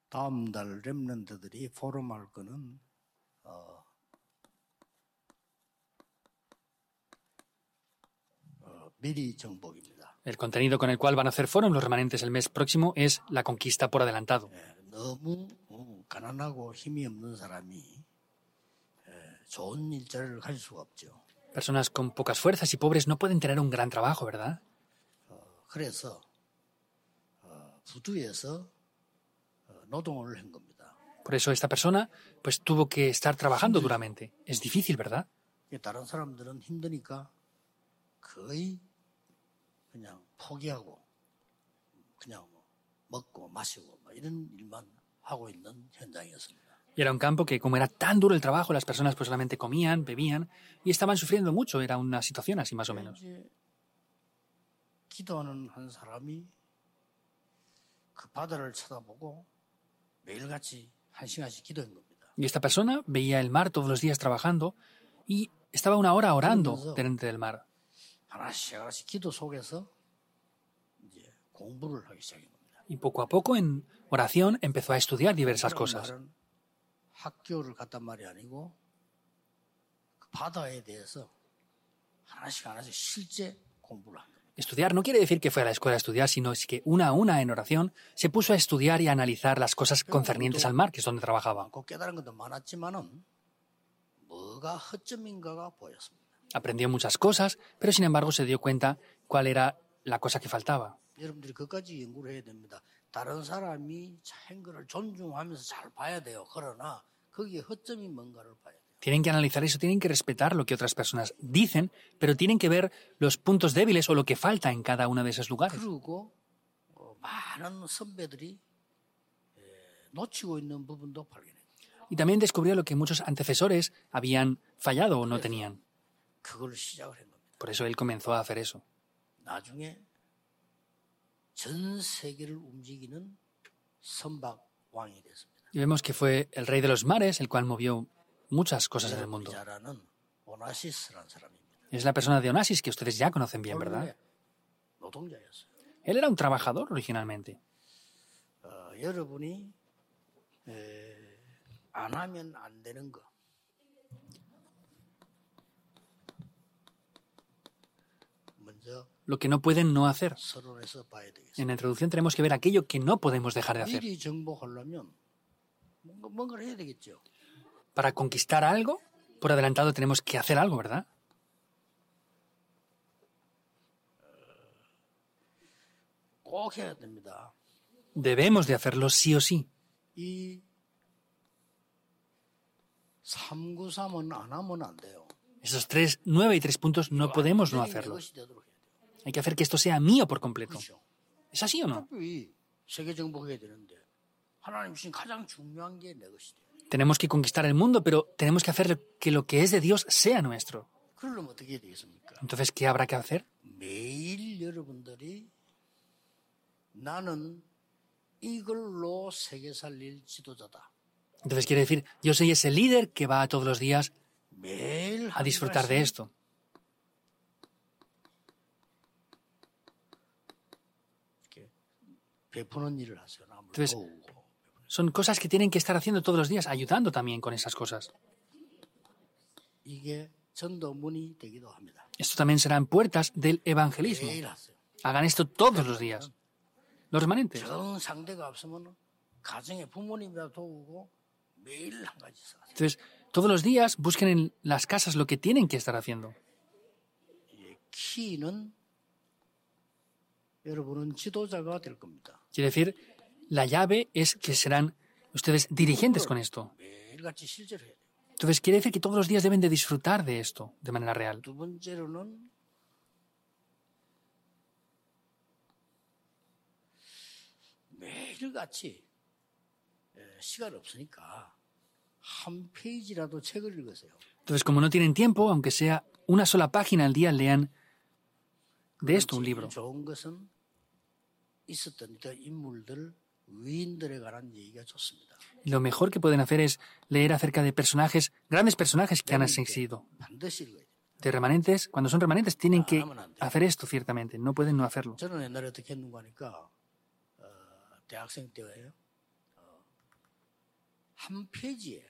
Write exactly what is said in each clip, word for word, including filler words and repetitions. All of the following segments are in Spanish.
다음 달 렘넌트들이 포럼할 거는 어, 어, 미리 정복입니다. El contenido con el cual van a hacer forum los remanentes el mes próximo es la conquista por adelantado. 예, 너무 어, 가난하고 힘이 없는 사람이 예, 좋은 일자리를 가질 수가 없죠. Personas con pocas fuerzas y pobres no pueden tener un gran trabajo, ¿verdad? 어, 그래서 어, 부두에서 어, 노동을 한 겁니다. Por eso esta persona pues tuvo que estar trabajando duramente. Es difícil, ¿verdad? 다른 사람들은 힘드니까 거의 그냥 포기하고 그냥 뭐 먹고 마시고 뭐 이런 일만 하고 있는 현장이었습니다. Y era un campo que, como era tan duro el trabajo, las personas pues solamente comían, bebían y estaban sufriendo mucho. Era una situación así más o menos. 이제 기도하는 한 사람이 그 바다를 쳐다보고 매일같이 한 시간씩 기도한 겁니다. Y esta persona veía el mar todos los días trabajando y estaba una hora orando delante del mar. 하나씩 하나씩 기도 속에서 이제 공부를 하기 시작한 겁니다. Y poco a poco, en oración, empezó a estudiar diversas cosas. 학교를 갔단 말이 아니고 그 바다에 대해서 하나씩 하나씩 실제 공부를 한 겁니다. Estudiar no quiere decir que fue a la escuela a estudiar, sino es que una a una en oración se puso a estudiar y a analizar las cosas concernientes al mar, que es donde trabajaba. 깨달은 것도 많았지만은 뭐가 허점인가가 보였습니다. Aprendió muchas cosas, pero sin embargo se dio cuenta cuál era la cosa que faltaba. 여러분들이 그까지 연구를 해야 됩니다. 다른 사람이 한 거를 존중하면서 잘 봐야 돼요. 그러나 거기에 허점이 뭔가를 봐야 돼요. Tienen que analizar eso, tienen que respetar lo que otras personas dicen, pero tienen que ver los puntos débiles o lo que falta en cada uno de esos lugares. 그리고 어, 많은 선배들이 에, 놓치고 있는 부분도 발견해요. Y también descubrió lo que muchos antecesores habían fallado o no tenían. 그걸 시작을 한 겁니다. Por eso él comenzó a hacer eso. 나중에 전 세계를 움직이는 선박 왕이 됐습니다. Y vemos que fue el rey de los mares, el cual movió muchas cosas en el mundo. 자라는 오나시스라는 사람입니다. Es la persona de Onassis que ustedes ya conocen bien, ¿verdad? 노동자였어요. Él era un trabajador originalmente. 어, 여러분이 에, 안 하면 안 되는 거. 먼저 Lo que no pueden no hacer. 서론에서 봐야 되겠습니다. En la introducción tenemos que ver aquello que no podemos dejar de hacer. 미리 정복하려면 뭔가 뭔가를 해야 되겠죠. Para conquistar algo, por adelantado tenemos que hacer algo, ¿verdad? 꼭 해야 됩니다. Debemos de hacerlo sí o sí. 이 삼구삼은 안 하면 안 돼요. Esos tres, nueve y tres puntos no podemos no hacerlos. Hay que hacer que esto sea mío por completo. ¿Es así o no? 세계 정복해야 되는데 하나님 주신 가장 중요한 게 내 것이 돼요. Tenemos que conquistar el mundo, pero tenemos que hacer que lo que es de Dios sea nuestro. 그러려면 어떻게 해야 되겠습니까? Entonces, ¿qué habrá que hacer? 매일 여러분들이 나는 이걸로 세계 살릴 지도자다. Entonces quiere decir, yo soy ese líder que va todos los días 매일 a disfrutar de esto. 베푸는 일을 하세요. 남을 Entonces, 도우고. son cosas que tienen que estar haciendo todos los días, ayudando también con esas cosas. 이게 전도문이 되기도 합니다. Esto también serán puertas del evangelismo. 매일 하세요. Hagan esto todos los días. Los remanentes. 정 상대가 없으면 가정에 부모님이라 도우고 매일 한 가지 있어요. Entonces, todos los días busquen en las casas lo que tienen que estar haciendo. 이 키는 여러분은 지도자가 될 겁니다. Quiere decir, la llave es que serán ustedes dirigentes con esto. 매일같이 실제로 해야 돼요. Entonces, quiere decir que todos los días deben de disfrutar de esto de manera real. 두 번째로는 매일같이 시간 없으니까 한 페이지라도 책을 읽으세요. Entonces, como no tienen tiempo, aunque sea una sola página al día, lean de esto un libro. 좋은 것은 있었던 그 인물들, 위인들에 관한 얘기가 좋습니다. Y lo mejor que pueden hacer es leer acerca de personajes, grandes personajes que han existido. 반드시 읽어야 돼요. De remanentes, cuando son remanentes, tienen que hacer esto ciertamente, no pueden no hacerlo. 저는 옛날에 어떻게 했는가 하니까 어, 대학생 때예요. 어, 한 페이지에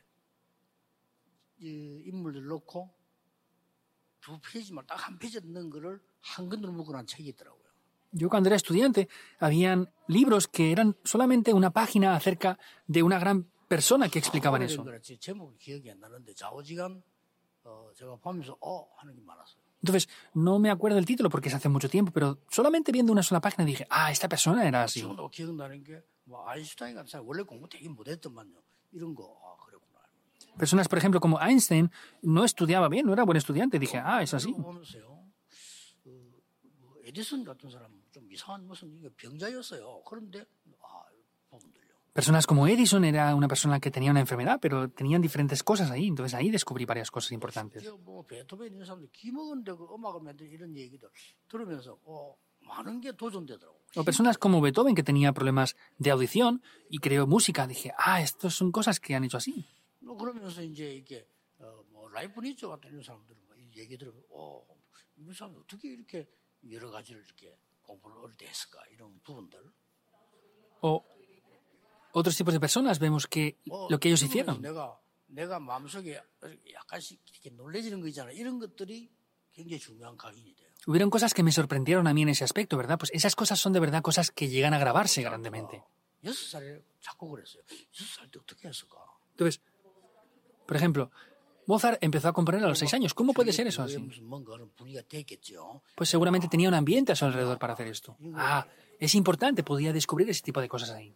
이 인물들 넣고 두 페이지만 딱 한 페이지에 넣는 거를 한글로 묶어놓은 책이 있더라고요. Yo cuando era estudiante, habían libros que eran solamente una página acerca de una gran persona que explicaban eso. 그렇지 제목이 기억이 안 나는데 좌우지간 어, 제가 보면서 어 하는 게 많았어요. Entonces, no me acuerdo el título porque es hace mucho tiempo, pero solamente viendo una sola página dije, ah, esta persona era así. 지금도 기억나는 게 뭐 아인슈타인 같은 사람 원래 공부 되게 못했더만요. 이런 거 아, 그랬구나. Personas, por ejemplo, como Einstein, no estudiaba bien, no era buen estudiante. Dije, ah, es así. 보면서요. 그, 뭐 에디슨 같은 사람 좀 이상한 무슨 이게 병자였어요. 그런데 아, 부분들요. Personas como Edison era una persona que tenía una enfermedad, pero tenían diferentes cosas ahí. Entonces ahí descubrí varias cosas importantes. 뭐 베토벤 이런 사람들 기먹은데 그 음악을 만들 이런 얘기들 들으면서 어, 많은 게 도전되더라고. O personas como Beethoven, que tenía problemas de audición y creó música. Dije, ah, estas son cosas que han hecho así. 뭐 그러면서 이제 이게 어, 뭐 라이프니츠 같은 이런 사람들은 뭐 얘기 들으면 어, 이 사람 어떻게 이렇게 여러 가지를 이렇게 공부를 어릴 때 했을까 이런 부분들. O otros tipos de personas vemos que lo que ellos hicieron. 내가 내가 마음속에 약간씩 이렇게 놀래지는 거 있잖아. 이런 것들이 굉장히 중요한 각인이 돼요. Hubieron cosas que me sorprendieron a mí en ese aspecto, ¿verdad? Pues esas cosas son de verdad cosas que llegan a grabarse grandemente. 여섯 살에 작곡을 했어요. 여섯 살 때 어떻게 했을까? Entonces, por ejemplo, Mozart empezó a componer a los seis años. ¿Cómo puede ser eso así? Pues seguramente tenía un ambiente a su alrededor para hacer esto. Ah, es importante, podía descubrir ese tipo de cosas ahí.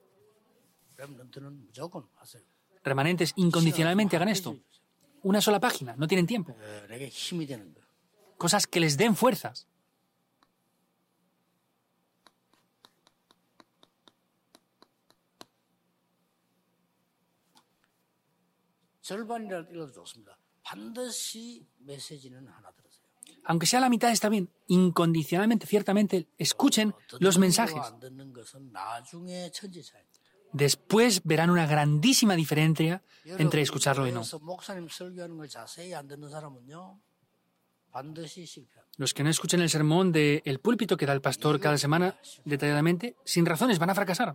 Remanentes incondicionalmente hagan esto. Una sola página, no tienen tiempo. Cosas que les den fuerzas. Aunque sea la mitad está bien. Incondicionalmente, ciertamente, escuchen los mensajes. Después verán una grandísima diferencia entre escucharlo y no. Los que no escuchen el sermón del púlpito que da el pastor cada semana detalladamente, sin razones, van a fracasar.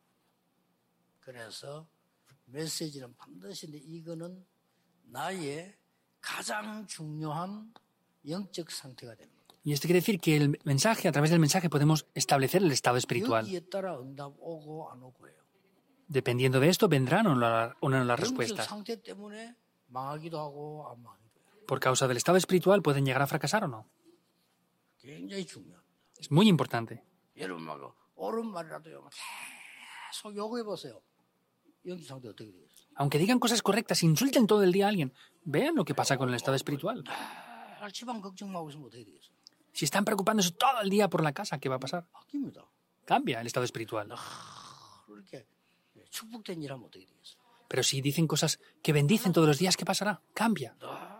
메시지는 반드시 이거는 나의 가장 중요한 영적 상태가 되는 거예요. Y esto quiere decir que el mensaje, a través del mensaje podemos establecer el estado espiritual. 여기에 따라 응답 오고 안 오고예요. Dependiendo de esto vendrán o no, o no las 영적 respuestas. 상태 때문에 망하기도 하고 안 망하기도 해요. Por causa del estado espiritual pueden llegar a fracasar o no. 굉장히 중요합니다. Es muy importante. 여러분 막 옳은 말이라도요. 계속 요구해 보세요. Aunque digan cosas correctas, insulten todo el día a alguien, vean lo que pasa con el estado espiritual. Si están preocupándose todo el día por la casa, ¿qué va a pasar? Cambia el estado espiritual. Pero si dicen cosas que bendicen todos los días, ¿qué pasará? Cambia.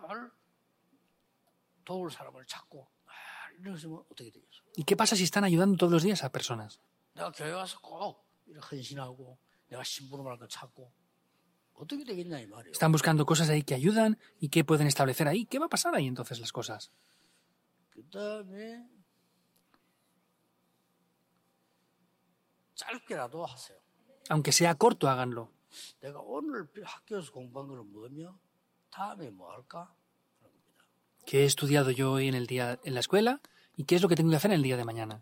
¿Y qué pasa si están ayudando todos los días a personas? Están buscando cosas ahí que ayudan y qué pueden establecer ahí. ¿Qué va a pasar ahí entonces las cosas? Aunque sea corto, háganlo. ¿Qué he estudiado yo hoy en el día en la escuela y qué es lo que tengo que hacer en el día de mañana?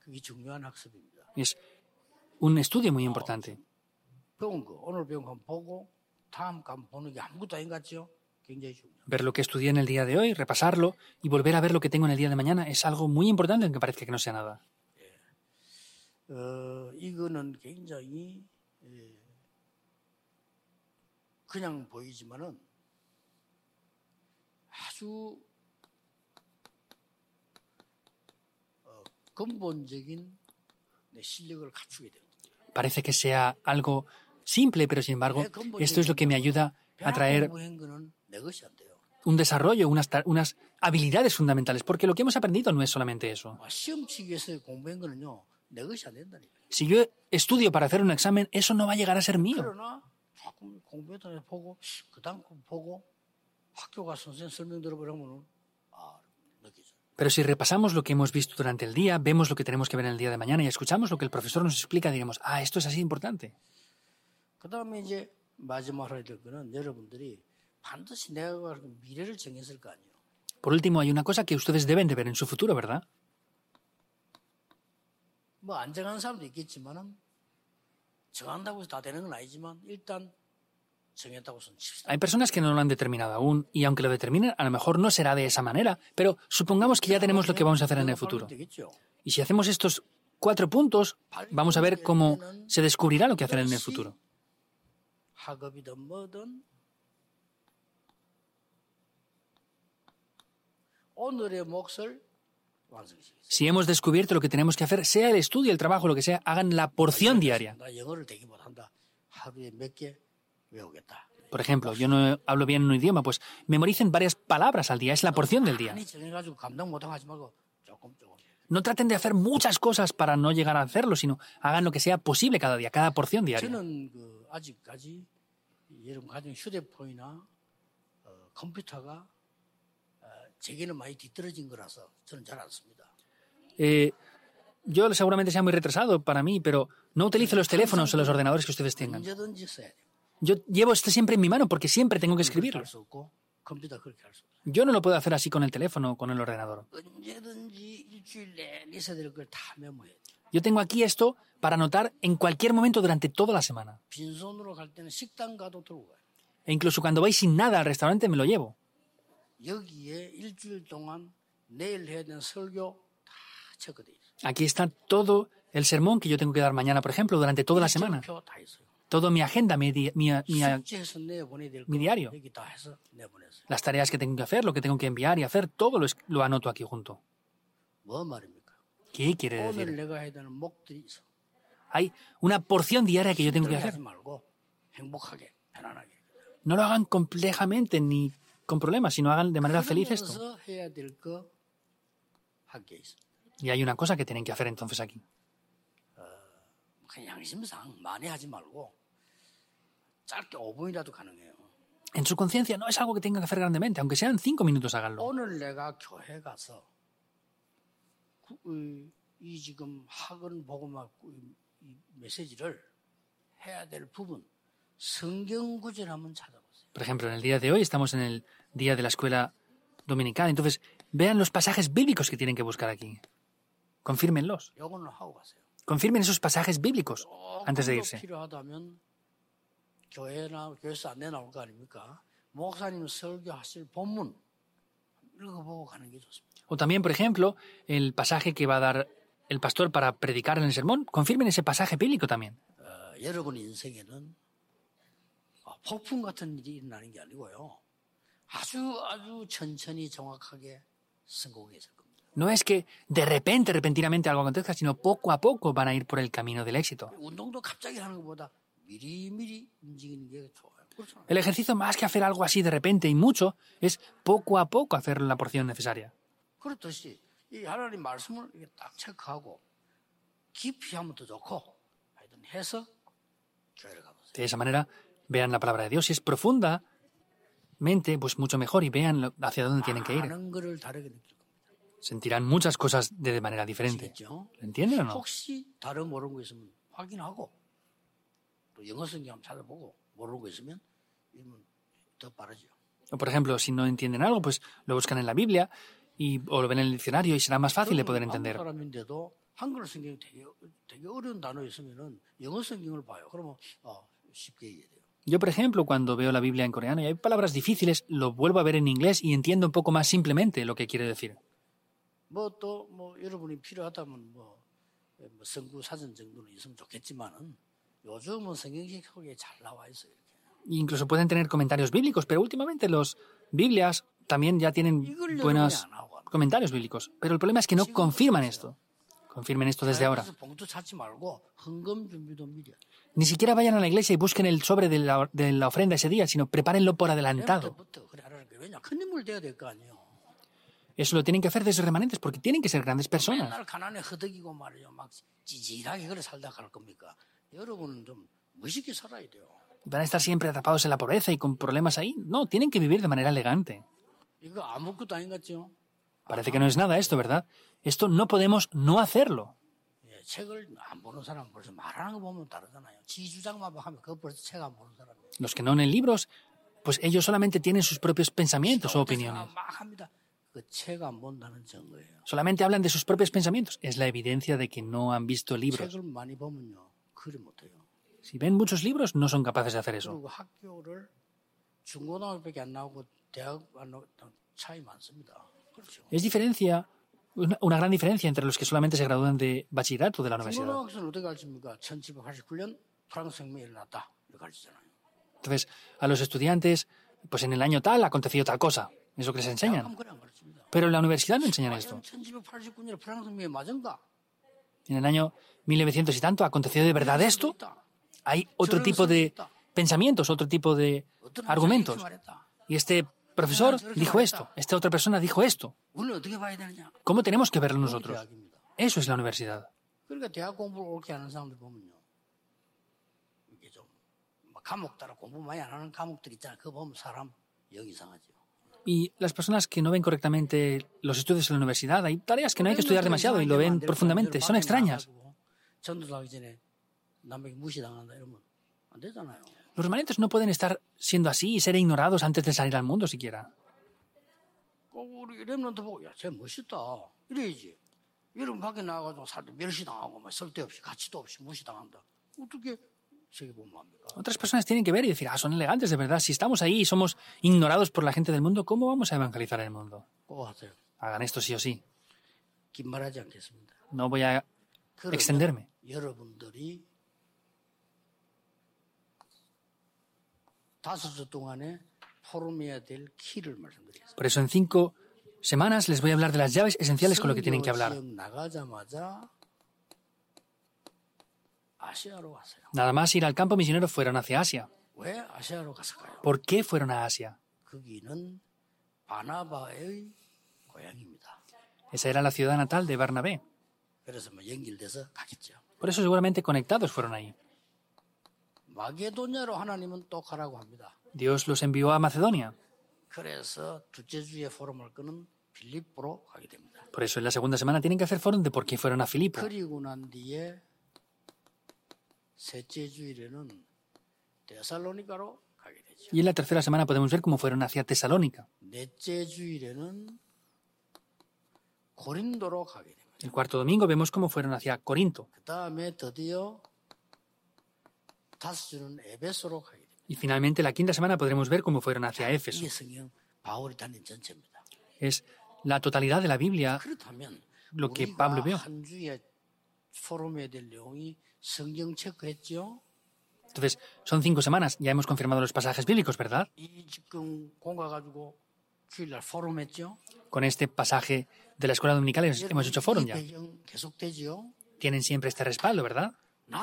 Es un estudio muy importante. Ver lo que estudié en el día de hoy, repasarlo y volver a ver lo que tengo en el día de mañana es algo muy importante, aunque parezca que no sea nada. Parece que sea algo simple, pero sin embargo, esto es lo que me ayuda a traer un desarrollo, unas, unas habilidades fundamentales, porque lo que hemos aprendido no es solamente eso. Si yo estudio para hacer un examen, eso no va a llegar a ser mío. Pero si repasamos lo que hemos visto durante el día, vemos lo que tenemos que ver en el día de mañana y escuchamos lo que el profesor nos explica, diremos, ah, esto es así importante. Por último, hay una cosa que ustedes deben de ver en su futuro, ¿verdad? Hay personas que no lo han determinado aún, y aunque lo determinen, a lo mejor no será de esa manera, pero supongamos que ya tenemos lo que vamos a hacer en el futuro. Y si hacemos estos cuatro puntos, vamos a ver cómo se descubrirá lo que hacer en el futuro. Si hemos descubierto lo que tenemos que hacer, sea el estudio, el trabajo, lo que sea, hagan la porción diaria. Por ejemplo, yo no hablo bien un idioma, pues memoricen varias palabras al día, es la porción del día. No traten de hacer muchas cosas para no llegar a hacerlo, sino hagan lo que sea posible cada día, cada porción diaria. Eh, yo seguramente sea muy retrasado para mí, pero no utilice los teléfonos o los ordenadores que ustedes tengan. Yo llevo esto siempre en mi mano porque siempre tengo que escribirlo. Yo no lo puedo hacer así con el teléfono o con el ordenador. Yo tengo aquí esto para anotar en cualquier momento durante toda la semana. E incluso cuando voy sin nada al restaurante me lo llevo. Aquí está todo el sermón que yo tengo que dar mañana, por ejemplo, durante toda la semana. Todo mi agenda, mi, di- mi, mi, mi diario. Las tareas que tengo que hacer, lo que tengo que enviar y hacer, todo lo, es- lo anoto aquí junto. ¿Qué quiere decir? Hay una porción diaria que yo tengo que hacer. No lo hagan complejamente ni con problemas, sino hagan de manera feliz esto. Y hay una cosa que tienen que hacer entonces aquí. En su conciencia no es algo que tengan que hacer grandemente, aunque sean cinco minutos, háganlo. 오늘 내가 교회 가서 구- 이, 이 지금 학원 복음학 이 메시지를 해야 될 부분 성경 구절 한번 찾아보세요. Por ejemplo, en el día de hoy estamos en el día de la escuela dominical, entonces vean los pasajes bíblicos que tienen que buscar aquí. Confírmenlos. 요거는 하고 가세요. Confirmen esos pasajes bíblicos antes de 조금도 irse. 필요하다면 교회나 교회에서 안내 나올 거 아닙니까? 목사님 설교하실 본문 읽어보고 가는 게 좋습니다. O también, por ejemplo, el pasaje que va a dar el pastor para predicar en el sermón, confirmen ese pasaje bíblico también. 어, 여러분 인생에는 어, 폭풍 같은 일이 일어나는 게 아니고요. 아주 아주 천천히 정확하게 성공해 있을 겁니다. No es que de repente, repentinamente algo acontezca, sino poco a poco van a ir por el camino del éxito. 운동도 갑자기 하는 것보다 미리미리 움직이는 게 좋아요. 그렇죠? El ejercicio, más que hacer algo así de repente y mucho, es poco a poco hacer la porción necesaria. 그렇듯이 이 하나님 말씀을 이렇게 딱 체크하고 깊이 하면 더 좋고 하여튼 해서 교회를 가보세요. De esa manera, vean la palabra de Dios. Si es profundamente, pues mucho mejor y vean lo- hacia dónde tienen que ir. 많은 거를 다르게 느낄 겁니다. Sentirán muchas cosas de, de manera diferente. 아시겠죠? ¿Lo entienden o no? 혹시 다른 모르는 거 있으면 확인하고 또 영어 성경 한번 찾아보고 모르는 거 있으면 이러면 더 빠르죠. O, por ejemplo, si no entienden algo, pues lo buscan en la Biblia y, o lo ven en el diccionario y será más fácil de poder 한국 entender. 사람인데도 한글 성경이 되게 되게 어려운 단어 있으면은 영어 성경을 봐요. 그러면 어, 쉽게 이해돼요. Yo, por ejemplo, cuando veo la Biblia en coreano y hay palabras difíciles, lo vuelvo a ver en inglés y entiendo un poco más simplemente lo que quiere decir. 뭐 또 뭐 여러분이 필요하다면 뭐, 뭐 성구 사전 정도는 있으면 좋겠지만은 요즘은 성경책 속에 잘 나와 있어요. 이렇게. Incluso pueden tener comentarios bíblicos, pero últimamente los Biblias también ya tienen 이걸 buenos 여러분이 안 하고 comentarios bíblicos. Pero el problema es que no confirman esto. Confirmen esto desde ahora. 그래서 봉투 찾지 말고 헌금 준비도 미리. Ni siquiera vayan a la iglesia y busquen el sobre de la, de la ofrenda ese día, sino prepárenlo por adelantado. 때부터 그래 하라는 게 왜냐 큰 인물 돼야 될 거 아니에요. Eso lo tienen que hacer desde remanentes porque tienen que ser grandes personas. 맨날 가난에 허덕이고 말이죠. 막 찌질하게 그래 살다 갈 겁니까? 여러분은 좀 멋있게 살아야 돼요. ¿Van a estar siempre atrapados en la pobreza y con problemas ahí? No, tienen que vivir de manera elegante. 이거 아무것도 아닌 것 같죠? Parece que no es nada esto, ¿verdad? Esto no podemos no hacerlo. 예, 책을 안 보는 사람 벌써 말하는 거 보면 다르잖아요. 지 주장만 하면 그거 벌써 책 안 보는 사람이에요. Los que no leen libros, pues ellos solamente tienen sus propios pensamientos o opiniones. Solamente hablan de sus propios pensamientos. Es la evidencia de que no han visto libros. Si ven muchos libros, no son capaces de hacer eso. Es diferencia, una, una gran diferencia entre los que solamente se gradúan de bachillerato de la universidad. Entonces, a los estudiantes, pues en el año tal aconteció tal cosa. Es lo que les enseñan. Pero en la universidad no enseñan esto. En el año mil novecientos y tanto, ¿aconteció de verdad esto? Hay otro tipo de pensamientos, otro tipo de argumentos. Y este profesor dijo esto, esta otra persona dijo esto. ¿Cómo tenemos que verlo nosotros? Eso es la universidad. Y las personas que no ven correctamente los estudios en la universidad, hay tareas que no hay que estudiar demasiado y lo ven profundamente, son extrañas. Los remanentes no pueden estar siendo así y ser ignorados antes de salir al mundo siquiera. Otras personas tienen que ver y decir, ah, son elegantes de verdad. Si estamos ahí y somos ignorados por la gente del mundo, ¿cómo vamos a evangelizar el mundo? Hagan esto sí o sí. No voy a extenderme. Por eso en cinco semanas les voy a hablar de las llaves esenciales con lo que tienen que hablar. Nada más ir al campo misionero fueron hacia Asia. ¿Por qué fueron a Asia? Esa era la ciudad natal de Barnabé. Por eso seguramente conectados fueron ahí. Dios los envió a Macedonia. Por eso en la segunda semana tienen que hacer foro de por qué fueron a Filipo. Y en la tercera semana podemos ver cómo fueron hacia Tesalónica. El cuarto domingo vemos cómo fueron hacia Corinto. Y finalmente la quinta semana podremos ver cómo fueron hacia Éfeso. Es la totalidad de la Biblia lo que Pablo vio. Entonces, son cinco semanas. Ya hemos confirmado los pasajes bíblicos, ¿verdad? Con este pasaje de la escuela dominical hemos hecho foro ya. Tienen siempre este respaldo, ¿verdad?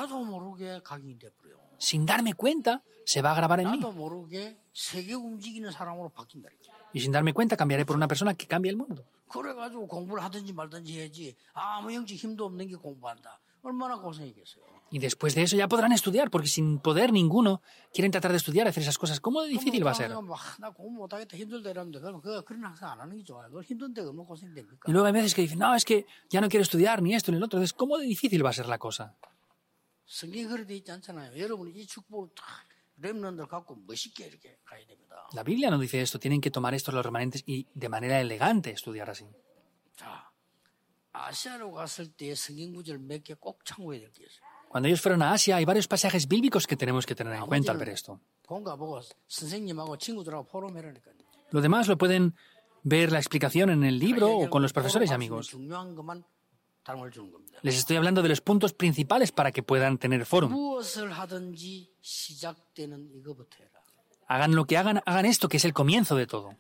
Sin darme cuenta, se va a grabar en mí. Y sin darme cuenta, cambiaré por una persona que cambia el mundo. Y después de eso ya podrán estudiar, porque sin poder ninguno quieren tratar de estudiar, hacer esas cosas. ¿Cómo de difícil va a ser? Y luego hay veces que dicen, no, es que ya no quiero estudiar ni esto ni lo otro. Entonces, ¿cómo de difícil va a ser la cosa? La Biblia no dice esto. Tienen que tomar esto los remanentes y de manera elegante estudiar así. Cuando ellos fueron a Asia, hay varios pasajes bíblicos que tenemos que tener en cuenta al ver esto. Lo demás lo pueden ver la explicación en el libro o con los profesores y amigos. Les estoy hablando de los puntos principales para que puedan tener fórum. Hagan lo que hagan, hagan esto, que es el comienzo de todo.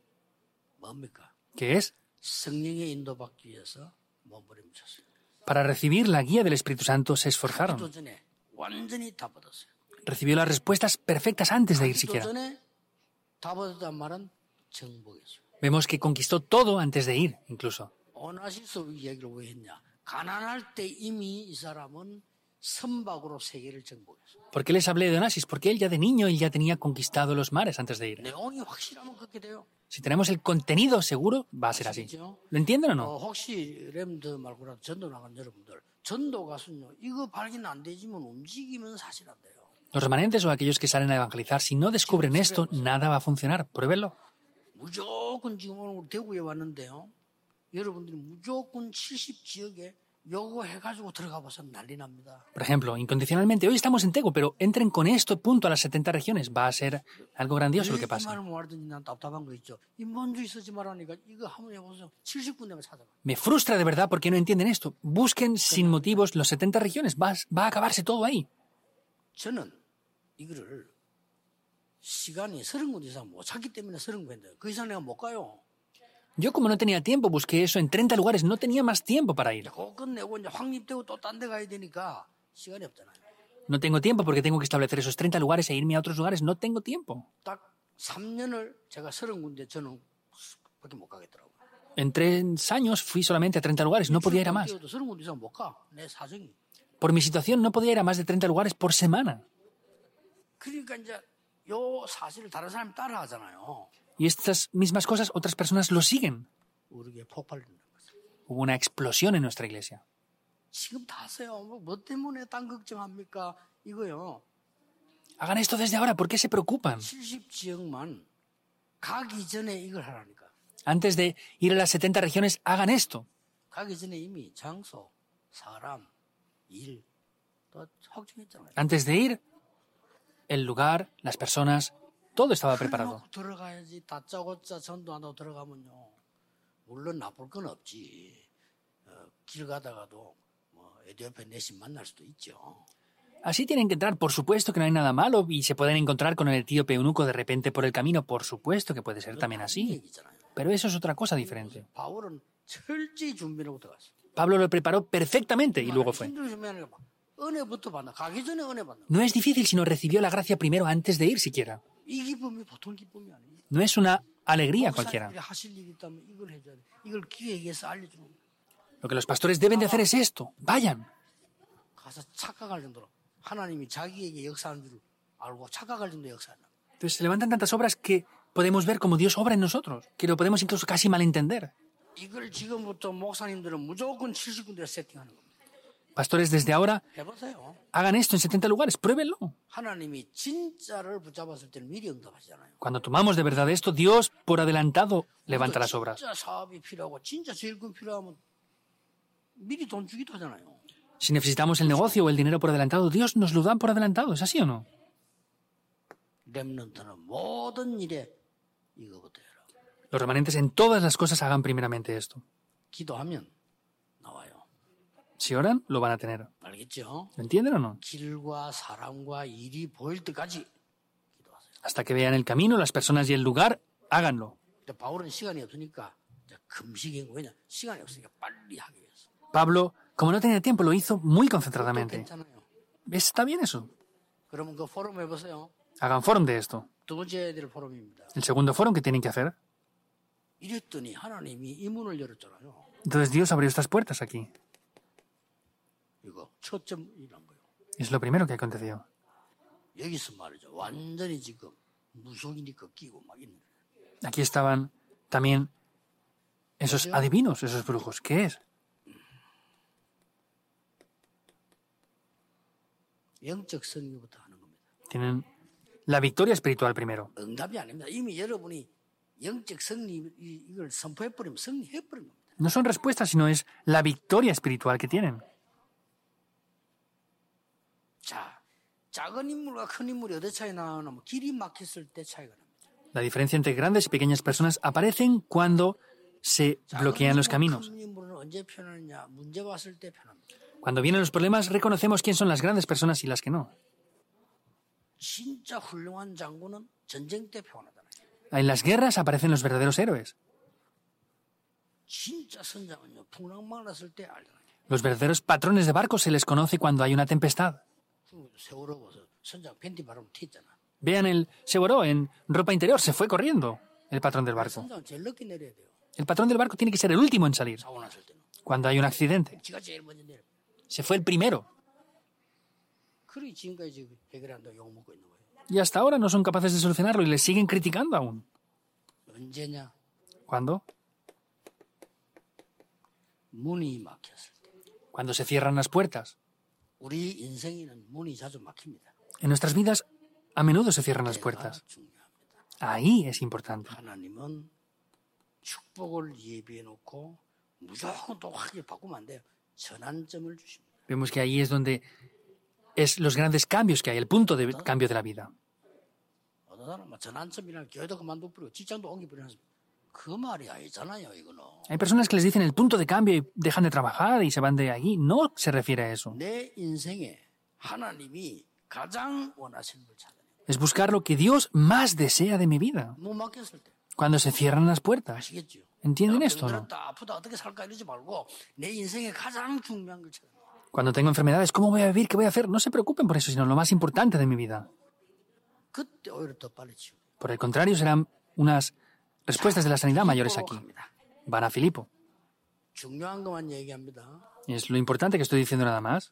¿Qué es? Para recibir la guía del Espíritu Santo se esforzaron. Recibió las respuestas perfectas antes de ir siquiera. Vemos que conquistó todo antes de ir, incluso. ¿Por qué les hablé de Onassis? Porque él ya de niño él ya tenía conquistado los mares antes de ir. Si tenemos el contenido seguro, va a ser así. ¿Lo entienden o no? Los remanentes o aquellos que salen a evangelizar, si no descubren esto, nada va a funcionar. Pruébenlo. 무조건 지금 오늘 우리 대구에 왔는데요. 여러분들이 무조건 칠십 지역에 요거 해가지고 들어가 봐서 난리 납니다. Por ejemplo, incondicionalmente, hoy estamos en Tego, pero entren con esto, punto, a las setenta regiones. Va a ser algo grandioso lo que 이 pasa. 말을 뭐 하든지 난 답답한 거 있죠. 인본주의 쓰지 말라니까 이거 한번 해보세요. 칠십 군데만 찾아봐. Me frustra de verdad porque no entienden esto. Busquen sin motivos los setenta regiones. Va, va a acabarse todo ahí. 저는 이거를 시간이 서른 군데 이상 못 찾기 때문에 서른 군데. 그 이상 내가 못 가요. Yo, como no tenía tiempo, busqué eso en treinta lugares. No tenía más tiempo para ir. 그거 끝내고 이제 확립되고 또 딴 데 가야 되니까 시간이 없잖아요. No tengo tiempo porque tengo que establecer esos treinta lugares e irme a otros lugares. No tengo tiempo. 딱 삼 년을 제가 서른 군데 저는 밖에 못 가겠더라고요. En tres años fui solamente a treinta lugares. No podía ir a más. 서른 군데 이상 못 가. 내 사정이. Por mi situación, no podía ir a más de treinta lugares por semana. 그러니까 이제 요 사실을 다른 사람이 따라 하잖아요. Y estas mismas cosas, otras personas lo siguen. 우리에게 폭발된다는 거죠. Hubo una explosión en nuestra iglesia. 지금 다 하세요. 뭐, 뭐 때문에 딴 걱정합니까? 이거요. Hagan esto desde ahora. ¿Por qué se preocupan? 칠십 지역만 가기 전에 이걸 하라니까. Antes de ir a las setenta regiones, hagan esto. 가기 전에 이미 장소, 사람, 일 다 확정했잖아요. Antes de ir, el lugar, las personas, todo estaba preparado. 들어가야지. 다짜고짜 전도한다고 들어가면요. 물론 나쁠 건 없지. 어, 길 가다가도 뭐 에티오피아 내신 만날 수도 있죠. Así tienen que entrar. Por supuesto que no hay nada malo y se pueden encontrar con el etíope eunuco de repente por el camino. Por supuesto que puede ser también así. Pero eso es otra cosa diferente. 바울은 철저히 준비하고 들어갔어. Pablo lo preparó perfectamente y luego fue. 은혜부터 받나. 가기 전에 은혜 받나. No es difícil, sino recibió la gracia primero antes de ir siquiera. 이 기쁨이 보통 기쁨이 아니에요. No es una alegría cualquiera. 하실 일이 있다면 이걸 해줘야 돼. 이걸 기획해서 알려주는 거야. Lo que los pastores deben de hacer es esto. Vayan. 가서 착각할 정도로 하나님이 자기에게 역사하는 줄 알고 착각할 정도로 역사한다. Entonces se levantan tantas obras que podemos ver como Dios obra en nosotros, que lo podemos incluso casi malentender. 이걸 지금부터 목사님들은 무조건 칠십 군데 세팅하는 겁니다. Pastores, desde ahora, 해보세요. hagan esto en setenta lugares, pruébenlo. 하나님이 진짜를 붙잡았을 때는 미리 응답하시잖아요. Cuando tomamos de verdad esto, Dios, por adelantado, levanta las obras. 진짜 사업이 필요하고 진짜 재일금 필요하면 미리 돈 주기도 하잖아요. Si necesitamos el negocio o el dinero por adelantado, Dios nos lo da por adelantado. ¿Es así o no? 렘넌트는 모든 일에 이거부터 해라. Los remanentes en todas las cosas hagan primeramente esto. 기도하면 나와요. Si oran, lo van a tener. 알겠죠? ¿Lo entienden o no? 길과 사람과 일이 보일 때까지 기도하세요. Hasta que vean el camino, las personas y el lugar, háganlo. 근데 바울은 시간이 없으니까 금식인 거냐? 시간이 없으니까 빨리 하기 위해서. Pablo, como no tenía tiempo, lo hizo muy concentradamente. 괜찮아요. ¿Está bien eso? 그러면 그 포럼 해보세요. Hagan forum de esto. 두 번째 해야 될 포럼입니다. El segundo forum que tienen que hacer. 이랬더니 하나님이 이 문을 열었잖아요. Entonces Dios abrió estas puertas aquí. 이거 초점이란 거예요. Es lo primero que aconteció. 여기서 말이죠. 완전히 지금 무속이니까 끼고 막 있는. Aquí estaban también esos adivinos, esos brujos. ¿Qué es? 영적 승리부터 하는 겁니다. Tienen la victoria espiritual primero. 응답이 아닙니다. 이미 여러분이 영적 승리 이걸 선포해버리면 승리해버린 겁니다. No son respuestas, sino es la victoria espiritual que tienen. 자, 작은 인물과 큰 인물이 어디 차이 나냐면 길이 막혔을 때 차이가 납니다. La diferencia entre grandes y pequeñas personas aparecen cuando se bloquean los caminos. 큰 인물은 언제 표현하느냐? 문제 왔을 때 표현합니다. Cuando vienen los problemas, reconocemos quién son las grandes personas y las que no. 진짜 훌륭한 장군은 전쟁 때 표현하잖아요. En las guerras aparecen los verdaderos héroes. 진짜 선장은요, 풍랑만 났을 때 알잖아요. Los verdaderos patrones de barcos se les conoce cuando hay una tempestad. 세월호 보세요. 선장 팬티 바르면 튀잖아. Vean el Seboró en ropa interior, se fue corriendo el patrón del barco. 선장은 제일 늦게 내려야 돼요. El patrón del barco tiene que ser el último en salir. 사고 났을 때는. Cuando hay un accidente. 지가 제일 먼저 내려. Se fue el primero. 그러니 지금까지 지금 해결한다고 욕먹고 있는 거예요. Y hasta ahora no son capaces de solucionarlo y les siguen criticando aún. 언제냐? ¿Cuándo? 문이 막혔을 때. Cuando se cierran las puertas. 우리 인생에는 문이 자주 막힙니다. En nuestras vidas a menudo se cierran las puertas. Ahí es importante. 하나님은 축복을 예비해 놓고 무조건 또 확 바꾸면 안 돼요. 전환점을 주십니다. Vemos que ahí es donde es los grandes cambios que hay, el punto de cambio de la vida. 어떤 사람은 전환점이라는 교회도 그만두고 버리고 직장도 옮겨버리는 그 말이 아니잖아요, 이거는. Hay personas que les dicen el punto de cambio y dejan de trabajar y se van de allí. No se refiere a eso. 내 인생에 하나님이 가장 원하시는 걸 찾아내요. Es buscar lo que Dios más desea de mi vida. 문 막혔을 때. Cuando se cierran las puertas. 아시겠죠? ¿Entienden esto o no? 힘들었다, 아프다, 어떻게 살까 이러지 말고 내 인생에 가장 중요한 걸 찾아내요. Cuando tengo enfermedades, ¿cómo voy a vivir? ¿Qué voy a hacer? No se preocupen por eso, sino lo más importante de mi vida. 그때 오히려 더 빨리 치유. Por el contrario, serán unas respuestas de la sanidad mayores aquí. Van a Filipo. 중요한 것만 얘기합니다. Es lo importante que estoy diciendo nada más.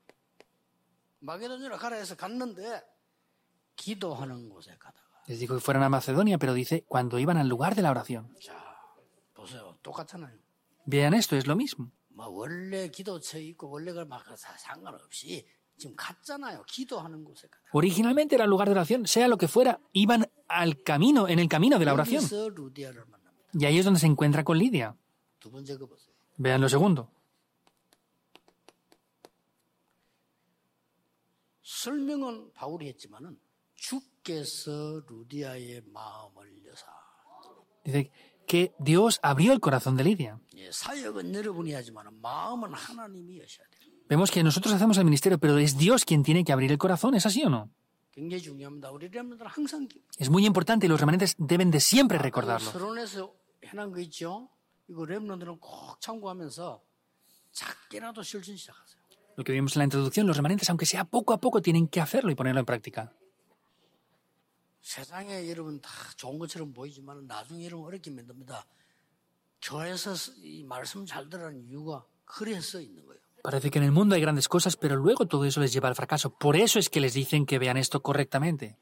마게도냐로 가라 해서 갔는데 기도하는 곳에 가다가. Les dijo que fueran a Macedonia, pero dice cuando iban al lugar de la oración. 자, 보세요. 똑같잖아요. Vean esto, es lo mismo. 뭐 원래 기도처에 있고 원래가 막 상관없이 지금 갔잖아요. 기도하는 곳에 가다가. Originalmente era el lugar de oración, sea lo que fuera, iban al camino, en el camino de la oración. 여기서 루디아를 만납니다. Y ahí es donde se encuentra con Lidia. 두 번째 거 보세요. Vean lo segundo. 설명은 바울이 했지만은 주께서 루디아의 마음을 여사. Dice que Dios abrió el corazón de Lidia. 예, 사역은 여러분이 하지만 마음은 하나님이 여셔야 돼요. Vemos que nosotros hacemos el ministerio, pero es Dios quien tiene que abrir el corazón, ¿es así o no? 굉장히 중요합니다. 우리 렘넌트는 항상 Es muy importante y los remanentes deben de siempre recordarlo. 서론에서 해놓은 거 있죠? 이거 렘넌트는 꼭 참고하면서 작게라도 실천 시작하세요. Lo que vimos en la introducción, los remanentes, aunque sea poco a poco, tienen que hacerlo y ponerlo en práctica. 세상에 여러분 다 좋은 것처럼 보이지만 나중에 여러분 어렵게 만듭니다. 교회에서 이 말씀 잘 들으라는 이유가 그래서 있는 거예요. Parece que en el mundo hay grandes cosas, pero luego todo eso les lleva al fracaso. Por eso es que les dicen que vean esto correctamente.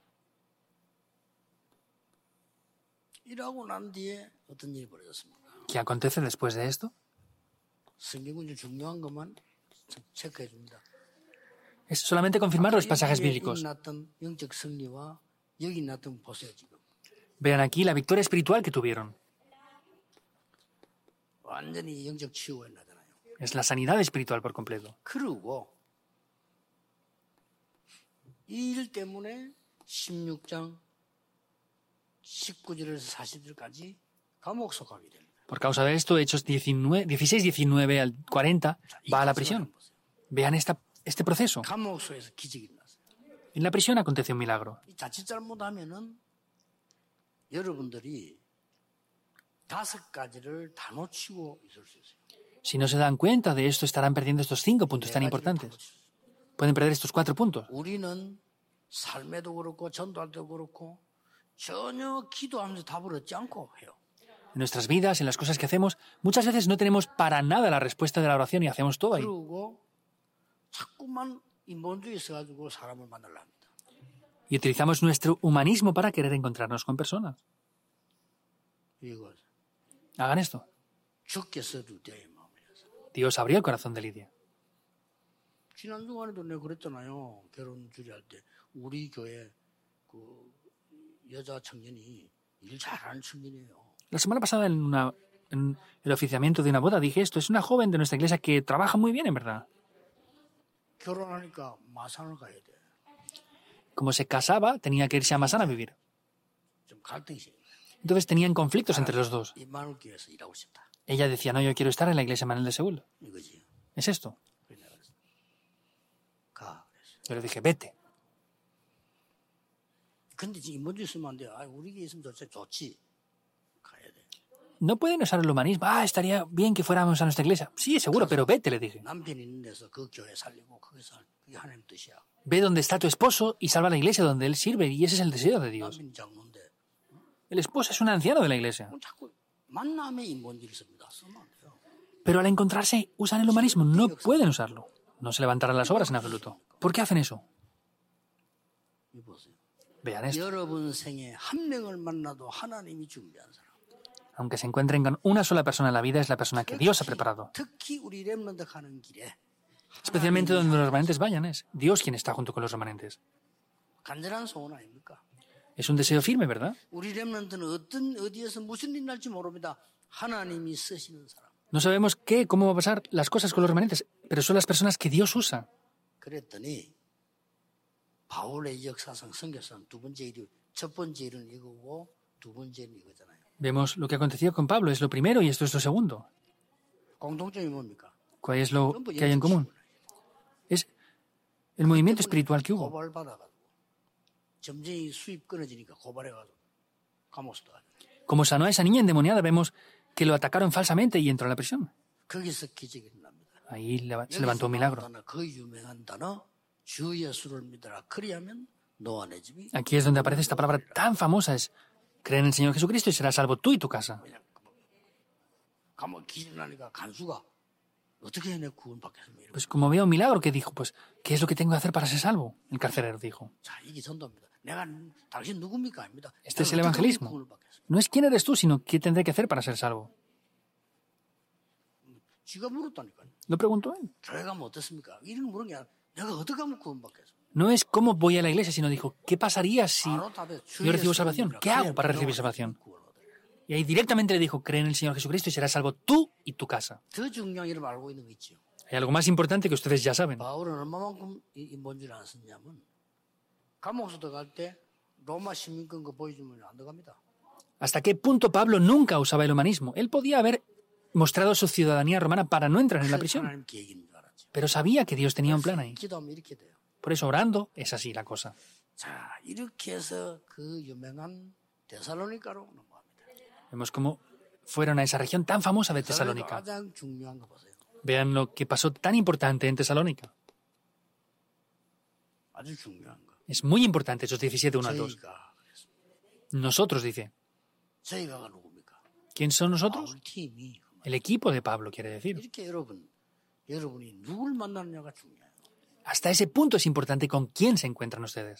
일하고 난 뒤에 어떤 일이 벌어졌습니까? ¿Qué acontece después de esto? 성경은 중요한 것만 체크해 줍니다. Es solamente confirmar los pasajes bíblicos. 났던 영적 승리와 여기 났던 보세요 지금. Vean aquí la victoria espiritual que tuvieron. 완전히 영적 치유가 나잖아요. Es la sanidad espiritual por completo. 그리고 이 일 때문에 십육 장 십구 절에서 사십 절까지 감옥 속하게 됩니다. Por causa de esto, Hechos diecinueve, dieciséis, diecinueve al cuarenta, va a la prisión. Vean esta, este proceso. 감옥 속에서 기적이 일어났어요. En la prisión aconteció un milagro. 이 자칫 잘못하면은 여러분들이 다섯 가지를 다 놓치고 있을 수 있어요. Si no se dan cuenta de esto, estarán perdiendo estos cinco puntos tan importantes. Pueden perder estos cuatro puntos. 우리는 삶에도 그렇고 전도할 때도 그렇고 전혀 기도하면서 답을 얻지 않고 해요. En nuestras vidas, en las cosas que hacemos, muchas veces no tenemos para nada la respuesta de la oración y hacemos todo ahí. 그리고 자꾸만 인본주의 써가지고 사람을 만나려 합니다. Y utilizamos nuestro humanismo para querer encontrarnos con personas. 이거 Hagan esto. 주께서 루디아의 마음을 여사. Dios abrió el corazón de Lidia. 지난 주간에도 내가 그랬잖아요. 결혼 주례할 때 우리 교회 그 여자 청년이 일 잘하는 청년이에요. La semana pasada en, una, en el oficiamiento de una boda dije esto. Es una joven de nuestra iglesia que trabaja muy bien, en verdad. 결혼하니까 마산을 가야 돼. Como se casaba, tenía que irse a Masán a vivir. 좀 갈등이 생겨. Entonces tenían conflictos entre los dos. 이만을 교회에서 일하고 싶다. Ella decía, no, yo quiero estar en la iglesia Manuel de Seúl. 이거지. Es esto. 그래 내가 그랬어. 가. 그랬어. Yo le dije, vete. 근데 지금 인본주의 쓰면 안 돼. 아, 우리 교회 있으면 좋지. 좋지. 가야 돼. No pueden usar el humanismo. Ah, estaría bien que fuéramos a nuestra iglesia. Sí, seguro, pero vete, le dije. 남편이 있는 데서 그 교회 살리고 거기서 그게 하나님 뜻이야. Ve donde está tu esposo y salva la iglesia donde él sirve. Y ese es el deseo de Dios. 남편이 장로인데 El esposo es un anciano de la iglesia. 자꾸 만남의 인본주의를 씁니다. 쓰면 안 돼요. Pero al encontrarse, usan el humanismo. No pueden usarlo. No se levantarán las obras en absoluto. ¿Por qué hacen eso? 이 보세요. Vean esto. 여러분 생에 한 명을 만나도 하나님이 준비한 사람. Aunque se encuentren con una sola persona en la vida, es la persona que Dios ha preparado. 특히 우리 렘넌트 가는 길에 especialmente donde los remanentes vayan. Es Dios quien está junto con los remanentes. 간절한 소원 아닙니까? Es un deseo firme, ¿verdad? 우리 렘넌트는 어떤 어디에서 무슨 일 날지 모릅니다. 하나님이 쓰시는 사람. No sabemos qué, cómo va a pasar las cosas con los remanentes, pero son las personas que Dios usa. 그랬더니 바울의 역사상 선교사는 두 번째 일이 첫 번째 일은 이거고 두 번째 일은 이거잖아요. Vemos lo que aconteció con Pablo, es lo primero y esto es lo segundo. 공통점이 뭡니까? ¿Cuál es lo que hay en común? Es el movimiento espiritual que hubo. 고발받아가지고 점쟁이 수입 끊어지니까 고발해가지고 감옥에서 또 Como sanó a esa niña endemoniada, vemos que lo atacaron falsamente y entró a la prisión. 거기서 기적이 일어납니다. Ahí leva- se levantó un milagro. 단어, 그 유명한 단어 주 예수를 믿어라. 그리하면 너와 내 집이 Aquí es donde aparece esta palabra tan famosa, es cree en el Señor Jesucristo y serás salvo tú y tu casa. 감옥 기적 나니까 간수가 어떻게 해내 구원받겠습니까? Pues como veo un milagro, que dijo, pues, ¿qué es lo que tengo que hacer para ser salvo? El carcelero dijo. 자, 이게 전도입니다. 내가 당신 누굽니까? 아닙니다. Este es 내가 el 어떻게 evangelismo. 구원을 받겠습니까? No es quién eres tú, sino qué tendré que hacer para ser salvo. 지가 물었다니까요. Lo preguntó él. 교회 가면 어떻습니까? 이런 물은 게 아니라 내가 어떻게 하면 구원받겠습니까? No es cómo voy a la iglesia, sino dijo, ¿qué pasaría si 바로 답해. 주 yo recibo 예수를 salvación? 믿으라. ¿Qué hago 그래야 para 너와 recibir 내 집이 salvación? 구원을 얻으리라. Y ahí directamente le dijo, cree en el Señor Jesucristo y serás salvo tú y tu casa. 더 중요한 일을 알고 있는 거 있죠. Hay algo más importante que ustedes ya saben. 바울은 얼마만큼 뭔줄 아셨냐면 감옥에서 들어갈 때 로마 시민권 거 보여주면 안 들어갑니다. ¿Hasta qué punto Pablo nunca usaba el humanismo? Él podía haber mostrado su ciudadanía romana para no entrar en la prisión, 하나님 계획인 줄 알았죠. pero sabía que Dios tenía un plan ahí. 기도하면 이렇게 돼요. Por eso orando es así la cosa. 자, 이렇게 해서 그 유명한 데살로니가로 넘어갑니다. Vemos cómo fueron a esa región tan famosa de 데살로니가 Tesalónica. 가장 중요한 거 보세요. Vean lo que pasó tan importante en Tesalónica. 아주 중요한 거. Es muy importante esos diecisiete, uno al dos. 저희가 그랬습니다. Nosotros, dice. 저희가가 누굽니까? ¿Quién son nosotros? 바울 팀이 그 El equipo de Pablo, quiere decir. 이렇게 여러분, 여러분이 누굴 만나느냐가 중요해요. Hasta ese punto es importante con quién se encuentran ustedes.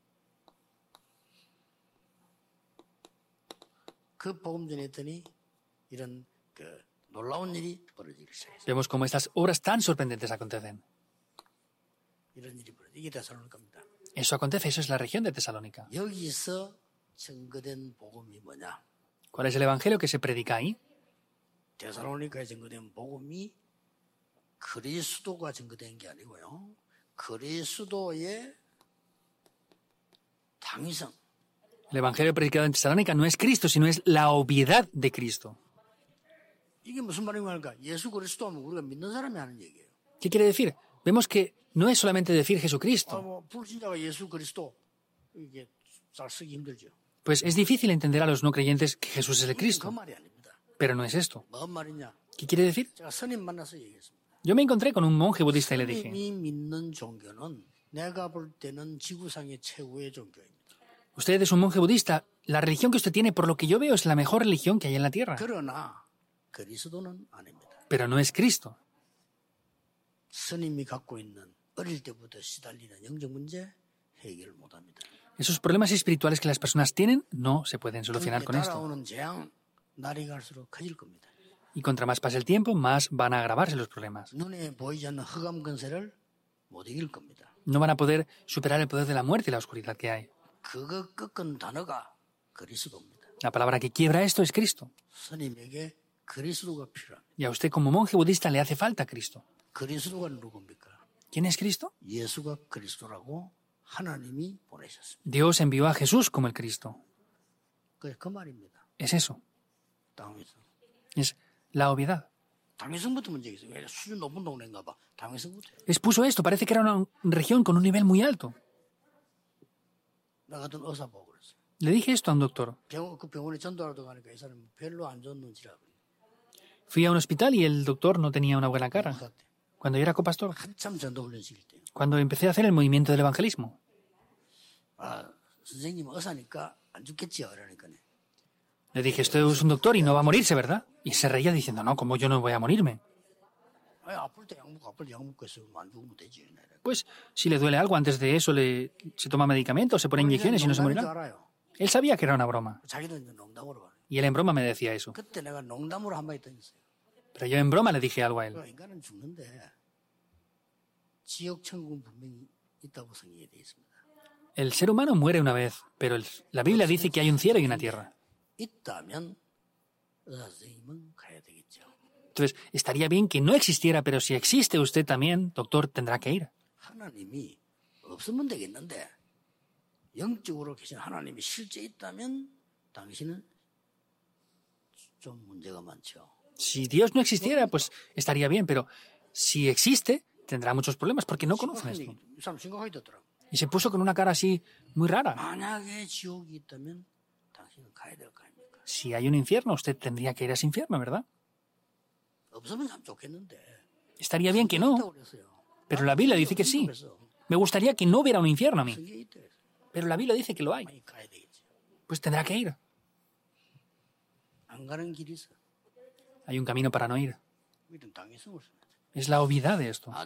그 복음 전했더니 이런 그 놀라운 일이 벌어지기 시작했어요. Vemos cómo estas obras tan sorprendentes acontecen. 이런 일이 벌어져. 이게 데살로니가입니다. Eso acontece, eso es la región de Tesalónica. 여기서 증거된 복음이 뭐냐? ¿Cuál es el evangelio que se predica ahí? 데살로니가에 증거된 복음이 그리스도가 증거된 게 아니고요. 그리스도의 당위성. El evangelio predicado en Tesalónica no es Cristo, sino es la obviedad de Cristo. 이게 무슨 말인가? 예수 그리스도 하면 우리가 믿는 사람이 하는 얘기예요. ¿Qué quiere decir? Vemos que no es solamente decir 아, Jesucristo. 뭐 불신자가 예수 그리스도 이게 잘 쓰기 힘들죠. Pues es difícil entender a los no creyentes que Jesús es el 그 Cristo, 말이 아닙니다. pero no es esto. 뭔 말이냐? ¿Qué quiere decir? 제가 스님 만나서 얘기했습니다. Yo me encontré con un monje budista y le dije, 스님이 믿는 종교는 내가 볼 때는 지구상의 최고의 종교입니다. usted es un monje budista, la religión que usted tiene, por lo que yo veo, es la mejor religión que hay en la tierra, 그러나 그리스도는 아닙니다. pero no es Cristo. 스님이 갖고 있는 어릴 때부터 시달리는 영적 문제 해결 못합니다. Esos problemas espirituales que las personas tienen no se pueden solucionar con esto. 따라오는 재앙 날이 갈수록 커질 겁니다. Y contra más pase el tiempo, más van a agravarse los problemas. 눈에 보이지 않는 흑암 근세를 못 이길 겁니다. No van a poder superar el poder de la muerte y la oscuridad que hay. 그거 꺾은 단어가 그리스도입니다. La palabra que quiebra esto es Cristo. 스님에게 그리스도가 필요합니다. Y a usted como monje budista le hace falta Cristo. 그리스도가 누굽니까? ¿Quién es Cristo? 예수가 그리스도라고 하나님이 보내셨습니다. Dios envió a Jesús como el Cristo. 그, 그 말입니다. Es eso. 당위성. Es la obviedad. 당위성부터 문제겠어요. 왜 수준 높은 동네인가 봐. 당위성부터. Expuso esto. Parece que era una región con un nivel muy alto. 나 같은 의사 보고 그랬어요. Le dije esto a un doctor. 병원, 그 병원에 전도하러 가니까 이 사람이 별로 안 좋은 눈치라고. Fui a un hospital y el doctor no tenía una buena cara. 의사 때. Cuando yo era copastor. 한참 전도 훈련시킬 때. Cuando empecé a hacer el movimiento del evangelismo. 아, 선생님 의사니까 안 죽겠지요. 그러니까. Le dije, usted es un doctor y no va a morirse, ¿verdad? Y se reía diciendo, no, como yo no voy a morirme. 아, 아플 때 약 먹고 아플 때 약 먹고 있으면 안 죽으면 되지. Pues si le duele algo antes de eso, le, se toma medicamentos, se pone inyecciones y no se morirá. 알아요. Él sabía que era una broma. 자기도 이제 농담으로 말해. Y él en broma me decía eso. 그때 내가 농담으로 한 마디 던졌어요. Pero yo en broma le dije algo a él. 그 인간은 죽는데 El ser humano muere una vez, pero el, la Biblia dice que hay un cielo y una tierra. Entonces, estaría bien que no existiera, pero si existe usted también, doctor, tendrá que ir. Si Dios no existiera, pues estaría bien, pero si existe, tendrá muchos problemas porque no conocen esto. Y se puso con una cara así muy rara. Si hay un infierno, usted tendría que ir a ese infierno, ¿verdad? Estaría bien que no, pero la Biblia dice que sí. Me gustaría que no hubiera un infierno a mí, pero la Biblia dice que lo hay. Pues tendrá que ir. Hay un camino para no ir. Es la obviedad de esto.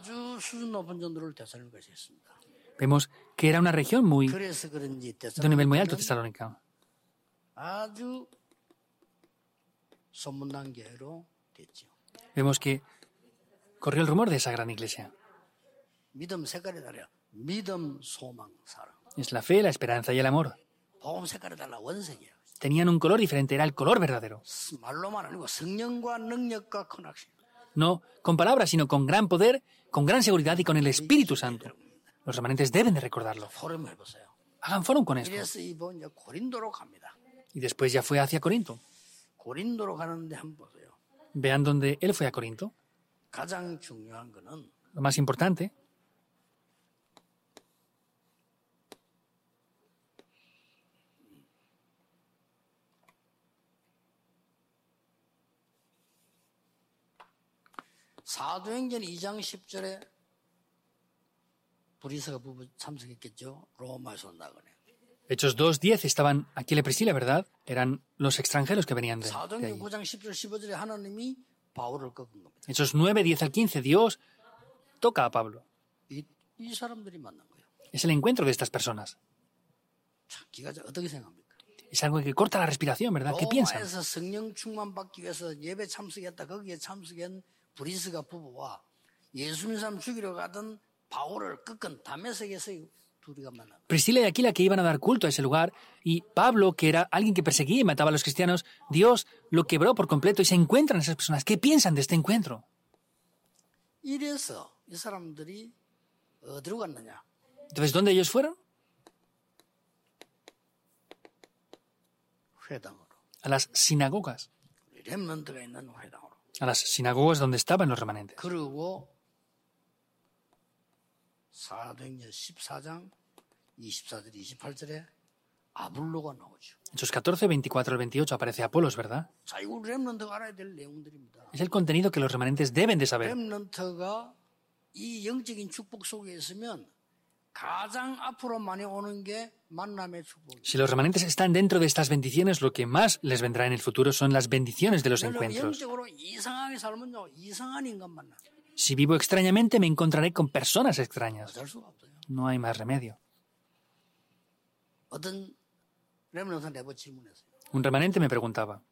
Vemos que era una región muy de un nivel muy alto, Tesalónica. Vemos que corrió el rumor de esa gran iglesia. Es la fe, la esperanza y el amor. Tenían un color diferente, era el color verdadero. No con palabras, sino con gran poder, con gran seguridad y con el Espíritu Santo. Los remanentes deben de recordarlo. Hagan fórum con esto. Y después ya fue hacia Corinto. Vean dónde él fue a Corinto. Lo más importante 사도행전 이 장 십 절에 브리스가 부부 참석했겠죠. 로마에서 온다 그래. Hechos dos diez estaban Aquila y Priscila, ¿verdad? Eran los extranjeros que venían de, de 사도행전 allí. 구 장 십 절 십오 절에 하나님이 바울을 꺾은 겁니다. Hechos nueve, diez al quince, Dios toca a Pablo. 이, 이 사람들이 만난 거예요. Es el encuentro de estas personas. 참 기가 어떻게 생각합니까? Es algo que corta la respiración, ¿verdad? ¿Qué piensan? 로마에서 성령 충만 받기 위해서 예배 참석했다. 거기에 참석한 브리스가 부부와 예수님 사람 죽이러 가던 바울을 꺾은 다메섹에서 둘이가 만난 거예요. Priscila y Aquila que iban a dar culto a ese lugar y Pablo que era alguien que perseguía y mataba a los cristianos, Dios lo quebró por completo y se encuentran esas personas. ¿Qué piensan de este encuentro? 이래서 이 사람들이 어디로 갔느냐? Entonces, ¿dónde ellos fueron? 회당으로. A las sinagogas. 렘넌트가 있는 회당으로. A las sinagogas donde estaban los remanentes. 그리고 사도행전 십사 장 이십사 절 이십팔 절에 아볼로가 나오죠. Hechos catorce, veinticuatro al veintiocho aparece Apolos, ¿verdad? 자, 이거 렘넌트가 알아야 될 내용들입니다. Es el contenido que los remanentes deben de saber. 렘넌트가 이 영적인 축복 속에 있으면 가장 앞으로 많이 오는 게 만남의 축복이에요. Si los remanentes están dentro de estas bendiciones, lo que más les vendrá en el futuro son las bendiciones de los encuentros. 영적으로 이상하게 살면요, 이상한 인간 만나. Si vivo extrañamente, me encontraré con personas extrañas. 어쩔 수가 없어요. No hay más remedio. 어떤 렘넌트 내부 질문했어요. Un remanente me preguntaba,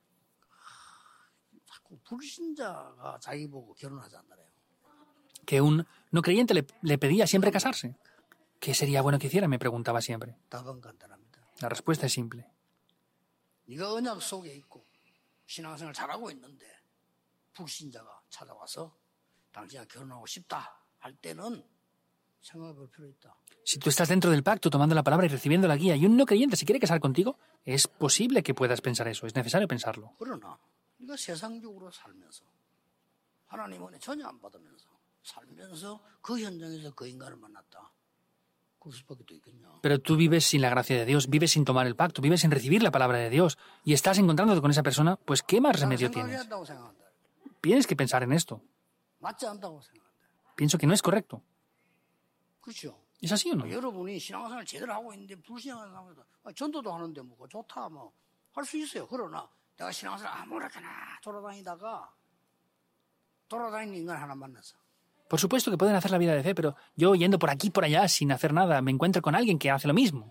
자꾸 불신자가 자기 보고 결혼하지 않나요? que un no creyente le, le pedía siempre casarse. ¿Qué sería bueno que hiciera? Me preguntaba siempre. 답은 간단합니다. La respuesta es simple. 네가 언약 속에 있고 신앙생활 잘하고 있는데 불신자가 찾아와서 당신과 결혼하고 싶다 할 때는 생각해 볼 필요 있다. Si tú estás dentro del pacto, tomando la palabra y recibiendo la guía, y un no creyente se quiere casar contigo, es posible que puedas pensar eso, es necesario pensarlo. 그러나 네가 세상적으로 살면서 하나님 은혜 전혀 안 받으면서 살면서 그 현장에서 그 인간을 만났다. 그럴 수밖에 또 있겠냐. Pero tú vives sin la gracia de Dios, vives sin tomar el pacto, vives sin recibir la palabra de Dios, y estás encontrándote con esa persona, pues ¿qué más remedio tienes? 한다고 생각한다. Tienes que pensar en esto. 맞지 않다고 생각한다. Pienso que no es correcto. 그렇죠. ¿Es así o no? 여러분이 신앙생활 제대로 하고 있는데 불신앙을 하면서 전도도 하는데 뭐 좋다 뭐 할 수 있어요. 그러나 내가 신앙생활 아무렇게나 돌아다니다가 돌아다니는 인간 하나 만났어. Por supuesto que pueden hacer la vida de fe, pero yo yendo por aquí y por allá sin hacer nada, me encuentro con alguien que hace lo mismo.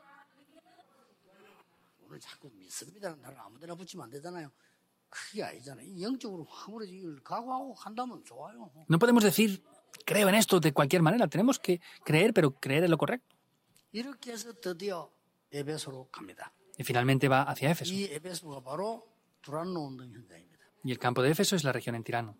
오늘 자꾸 믿습니다는 단어 아무데나 붙이면 안 되잖아요. 그게 아니잖아요. 영적으로 아무리 이걸 각오하고 간다면 좋아요. No podemos decir creo en esto de cualquier manera. Tenemos que creer, pero creer en lo correcto. 이렇게 해서 드디어 에베소로 갑니다. Y finalmente va hacia Éfeso. 이 에베소가 바로 두란노 운동 현장입니다. Y el campo de Éfeso es la región en Tirano.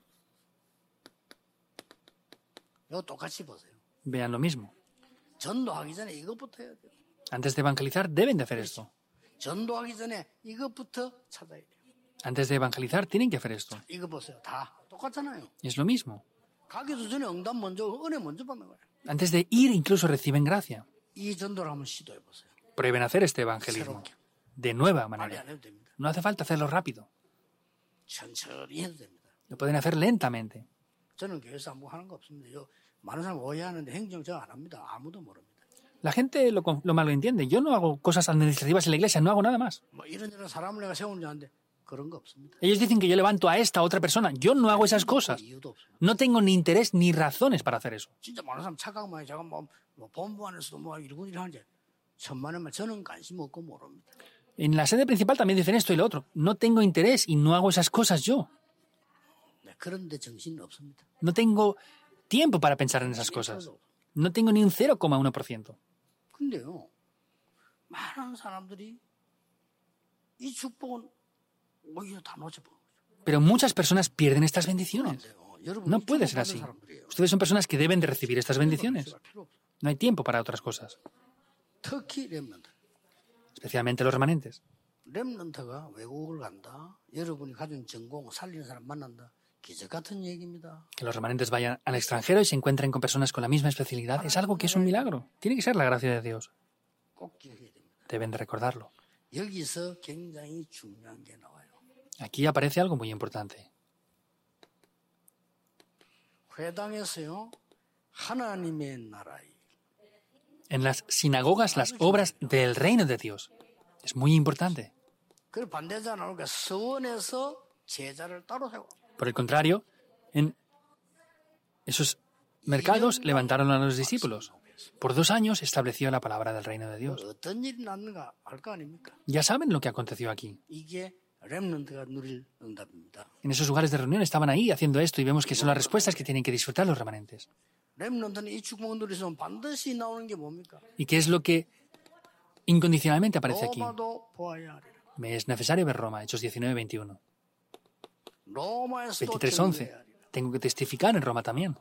이거 똑같이 보세요. Vean lo mismo. 전도하기 전에 이것부터 해야 돼요. Antes de evangelizar, deben de hacer esto. 전도하기 전에 이것부터 찾아야 돼요. Antes de evangelizar, tienen que hacer esto. 이거 보세요. 다 똑같잖아요. Es lo mismo. 가기도 전에 응답 먼저, 은혜 먼저 받는 거예요. Antes de ir, incluso reciben gracia. 이 전도를 한번 시도해 보세요. Prueben hacer este evangelismo de nueva 빨리 manera. 안 해도 됩니다. No hace falta hacerlo rápido. 천천히 해도 됩니다. Lo pueden hacer lentamente. 저는 교회에서 아무 하는 거 없습니다. 요, 많은 사람 오해하는데 행정 저 안 합니다. 아무도 모릅니다. La gente lo, lo malentiende. Yo no hago cosas administrativas en la iglesia, no hago nada más. 뭐 이런저런 사람을 내가 세우는 줄 아는데 그런 거 없습니다. Ellos dicen que yo levanto a esta otra persona. Yo no hago esas cosas. 이유도 없어요. No tengo ni interés ni razones para hacer eso. 진짜 많은 사람 착각만 해. 제가 뭐, 뭐 본부 안에서도 뭐 이러고 일 하는데 천만에만 저는 관심 없고 모릅니다. En la sede principal también dicen esto y lo otro. No tengo interés y no hago esas cosas yo. 네, 그런데 정신은 없습니다. No tengo tiempo para pensar en esas cosas. No tengo ni un cero coma uno por ciento. 근데요, 많은 사람들이 이 축복은 오히려 다 놓쳐버려요. Pero muchas personas pierden estas bendiciones. No puede ser así. Ustedes son personas que deben de recibir estas bendiciones. No hay tiempo para otras cosas. 특히 렘넌트. Especialmente los remanentes. 렘넌트가 외국을 간다. 여러분이 가진 전공 살리는 사람 만난다. 기적 같은 얘기입니다. Que los remanentes vayan al extranjero y se encuentren con personas con la misma especialidad es algo que es un milagro. Tiene que ser la gracia de Dios. 꼭 기억해야 됩니다. Deben de recordarlo. 여기서 굉장히 중요한 게 나와요. Aquí aparece algo muy importante. 회당에서요, 하나님의 나라의 En las sinagogas, las obras del reino de Dios. Es muy importante. 그 반대자 나오니까 서원에서 제자를 따로 세워. Por el contrario, en esos mercados levantaron a los discípulos. Por dos años estableció la palabra del reino de Dios. 어떤 일이 났는가 알 거 아닙니까? Ya saben lo que aconteció aquí. 이게 렘넌트가 누릴 응답입니다. En esos lugares de reunión estaban ahí haciendo esto y vemos que son las respuestas que tienen que disfrutar los remanentes. 렘넌트는 이 축복을 누리면 반드시 나오는 게 뭡니까? ¿Y qué es lo que incondicionalmente aparece aquí? 로마도 보아야 하리라. Me es necesario ver Roma, Hechos diecinueve veintiuno. 로마에서도 veintitrés once. 증거해야 하리라. Tengo que testificar en Roma también.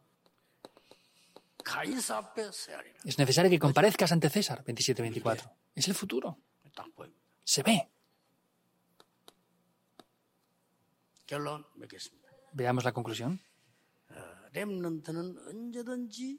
가이사 앞에 서야 하리라. Es necesario que comparezcas ante César, veintisiete veinticuatro. Es el futuro. 딱 보입니다. Se ve. 결론 맺겠습니다. Veamos la conclusión. 어, 렘넌트는 언제든지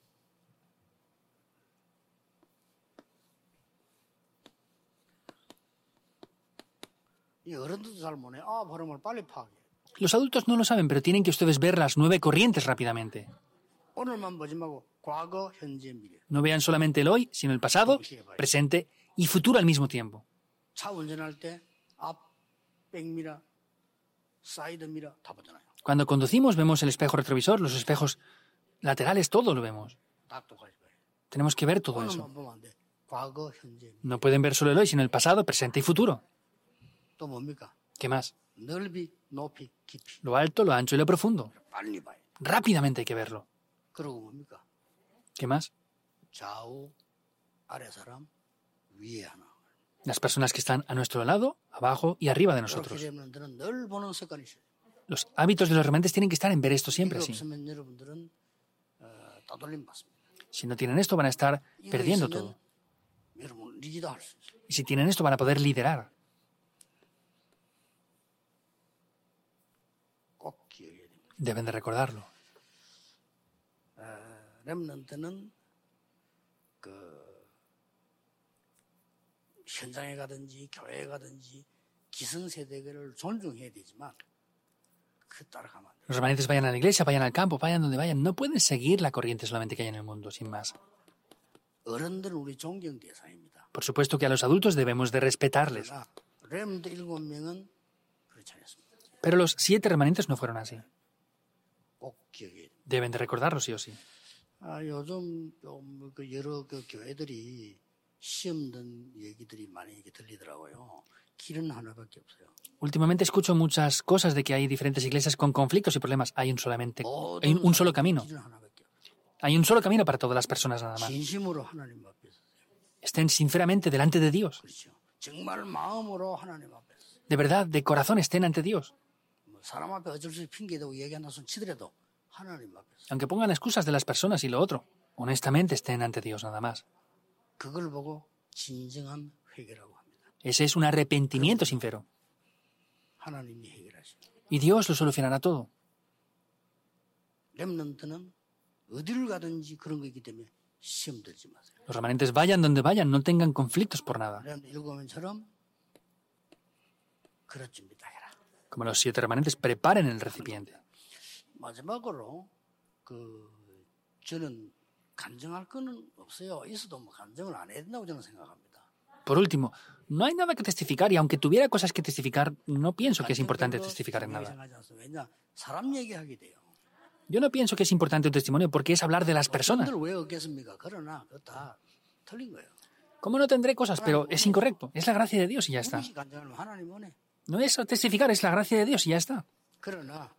이 어른들도 잘 모르네. 아, 발음을 빨리 파악해. Los adultos no lo saben, pero tienen que ustedes ver las nueve corrientes rápidamente. 오늘만 보지 말고 과거, 현재, 미래. No vean solamente el hoy, sino el pasado, presente y futuro al mismo tiempo. 차 운전할 때 앞, 백미러, 사이드 미러 다 보잖아요. Cuando conducimos vemos el espejo retrovisor, los espejos laterales, todo lo vemos. 다 똑같이 봐요. Tenemos que ver todo eso. 오늘만 보면 안 돼. 과거, 현재, 미래. No pueden ver solo el hoy, sino el pasado, presente y futuro. 또 뭡니까? ¿Qué más? 넓이, 높이, 깊이. Lo alto, lo ancho y lo profundo. 빨리 봐요. Rápidamente hay que verlo. 그러고 뭡니까? ¿Qué más? 좌우, 아래 사람, 위에 하나. Las personas que están a nuestro lado, abajo y arriba de 그렇게 nosotros. 되면들은 늘 보는 습관이 있어요. Los hábitos de los remanentes tienen que estar en ver esto siempre 이거 así. 없으면 여러분들은 어, 따돌림 받습니다. Si no tienen esto van a estar 이거 perdiendo 있으면 todo. 여러분 리더 할 수 있어요. Y si tienen esto van a poder liderar. 꼭 기억해야 됩니다. Deben de recordarlo. 어, 렘넌트는 그 현장에 가든지 교회에 가든지 기성세대를 존중해야 되지만 그 따라가면 안 돼요. Los remanentes vayan a la iglesia, vayan al campo, vayan donde vayan. No pueden seguir la corriente solamente que hay en el mundo, sin más. 어른들은 우리 존경 대상입니다. Por supuesto que a los adultos debemos de respetarles. 그러나 렘넌트 일곱 명은 그렇지 않았습니다. Pero los siete remanentes no fueron así. 꼭 기억해야 됩니다. Deben de recordarlo sí o sí. 아, 요즘 좀 그 여러 그 교회들이 시험 든 얘기들이 많이 이렇게 들리더라고요. 길은 하나밖에 없어요. Últimamente escucho muchas cosas de que hay diferentes iglesias con conflictos y problemas. Hay un solamente, hay un, un solo camino. Hay un solo camino para todas las personas nada más. 진심으로 하나님 앞에서. Estén sinceramente delante de Dios. 그렇죠. 정말 마음으로 하나님 앞에서. De verdad, de corazón estén ante Dios. 사람 앞에 어쩔 수 없이 핑계대고 얘기 안 나서 치더라도 하나님 앞에서. Aunque pongan excusas de las personas y lo otro, honestamente estén ante Dios nada más. 그걸 보고 진정한 회개라고 합니다. Ese es un arrepentimiento sincero. 하나님이 해결하시오. Y Dios lo solucionará todo. 렘넌트는 어디를 가든지 그런 거 있기 때문에 시험 들지 마세요. Los remanentes vayan donde vayan, no tengan conflictos por nada. 일곱면처럼 그릇 준비 다 해라. Como los siete remanentes, preparen el recipiente. 마지막으로 그 저는 간증할 거는 없어요. 있어도 뭐 간증을 안 해야 된다고 저는 생각합니다. Por último, no hay nada que testificar y aunque tuviera cosas que testificar, no pienso que es importante testificar en nada. 왜냐? 사람 얘기하게 돼요. Yo no pienso que es importante un testimonio porque es hablar de las personas. 왜 얻겠습니까? 그러나 그거 다 틀린 거예요. ¿Cómo no tendré cosas? Pero es incorrecto. Es la gracia de Dios y ya está. 간증하면 하나님 원해. No es testificar, es la gracia de Dios y ya está. 그러나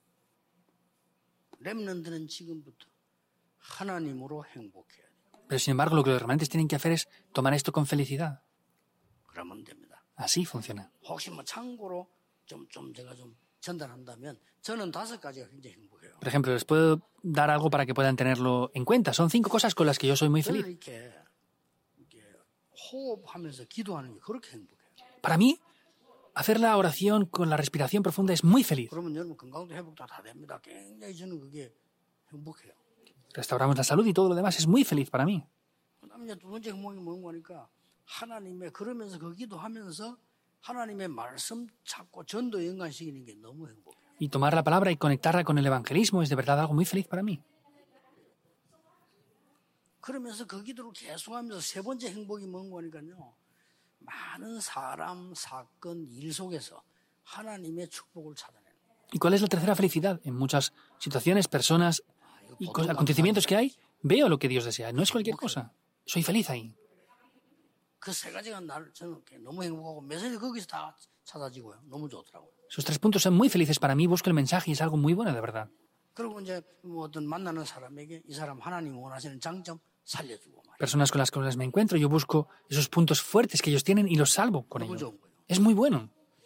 렘넌트는 지금부터 하나님으로 행복해야 돼요. Pero sin embargo, lo que los remanentes tienen que hacer es tomar esto con felicidad. 그러면 됩니다. Así funciona. 혹시 뭐 참고로 좀, 좀 제가 좀 전달한다면 저는 다섯 가지가 굉장히 행복해요. Por ejemplo, les puedo dar algo para que puedan tenerlo en cuenta. Son cinco cosas con las que yo soy muy feliz. 이렇게, 이렇게 호흡하면서 기도하는 게 그렇게 행복해요. Para mí, hacer la oración con la respiración profunda es muy feliz. 그러면 여러분 건강도 회복도 다 됩니다. 굉장히 저는 그게 행복해요. Restauramos la salud y todo lo demás es muy feliz para mí. 그다음에 이제 두 번째 행복이 뭔 거니까 하나님의 그러면서 그 기도하면서 하나님의 말씀 찾고 전도 연관시키는 게 너무 행복해요. Y tomar la palabra y conectarla con el evangelismo es de verdad algo muy feliz para mí. 그러면서 그 기도를 계속하면서 세 번째 행복이 뭔 거니까요. 많은 사람, 사건, 일 속에서 하나님의 축복을 찾아내는 거예요. ¿Y cuál es la tercera felicidad? En muchas situaciones, personas y acontecimientos que hay, veo lo que Dios desea. No es cualquier cosa. Soy feliz ahí. 그 세 가지가 나를 저는 너무 행복하고 메시지 거기서 다 찾아지고요. 너무 좋더라고요. Esos tres puntos son muy felices para mí. Busco el mensaje y es algo muy bueno, de verdad. 그리고 이제 뭐 어떤 만나는 사람에게 이 사람 하나님 원하시는 장점 살려주고 말이에요. Personas con las cuales me encuentro, yo busco esos puntos fuertes que ellos tienen y los salvo con 너무 ello. 좋은 거예요. Es muy bueno.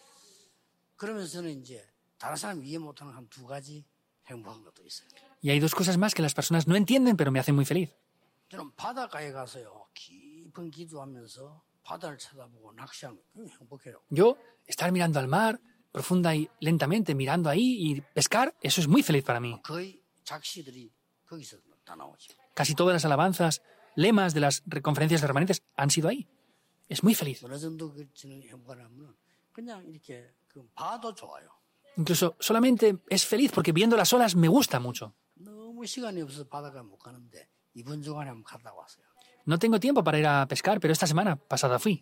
그러면서 저는 이제 다른 사람이 이해 못하는 한 두 가지 행복한 것도 있어요. Y hay dos cosas más que las personas no entienden, pero me hacen muy feliz. 저는 바닷가에 가서요. 깊은 기도하면서 바다를 쳐다보고 낚시하는 게 행복해요. Yo, estar mirando al mar, profunda y lentamente, mirando ahí y pescar, eso es muy feliz para mí. 거의 작시들이 거기서 다 나오죠. Casi todas las alabanzas, lemas de las conferencias de remanentes han sido ahí. Es muy feliz. 어느 정도 그 저는 행복하냐면 그냥 이렇게 그 봐도 좋아요. Incluso solamente es feliz porque viendo las olas me gusta mucho. 너무 시간이 없어서 바닷가 못 가는데 이번 주간에 한번 갔다 왔어요. No tengo tiempo para ir a pescar, pero esta semana pasada fui.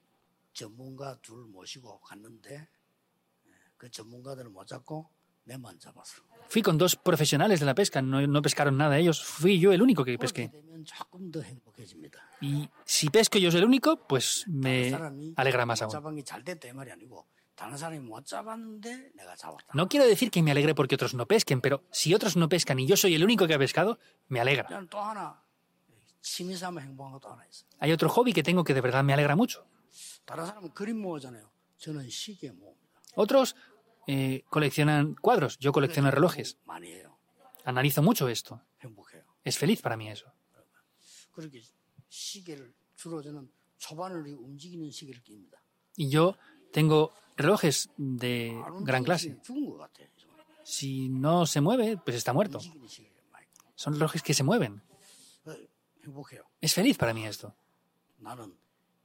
전문가 둘 모시고 갔는데 그 전문가들을 못 잡고 내만 잡았어. Fui con dos profesionales de la pesca, no, no pescaron nada ellos, fui yo el único que pesqué. 되면 조금 더 행복해집니다. Y si pesco yo soy el único, pues me alegra más 못 aún. 잡은 게 잘 됐다 이 말이 아니고 다른 사람이 못 잡았는데 내가 잡았다. No quiero decir que me alegre porque otros no pesquen, pero si otros no pescan y yo soy el único que ha pescado, me alegra. 그냥 또 하나 취미 삼아 행복한 것도 하나 있어요. Hay otro hobby que tengo que de verdad me alegra mucho. 다른 사람은 그림 모으잖아요. 저는 시계 모읍니다. Otros eh, coleccionan cuadros, yo colecciono relojes. 많이 해요. Analizo mucho esto. 행복해요. Es feliz para mí eso. 그렇게 시계를 주로 저는 초반을 움직이는 시계를 낍니다. Y yo tengo relojes de 안 gran 움직이는 clase. 시계 죽은 것 같아요. Si no se mueve, pues está muerto. 움직이는 시계를 많이 낍니다. Son relojes que se mueven. 어, 행복해요. Es feliz para mí esto. 나는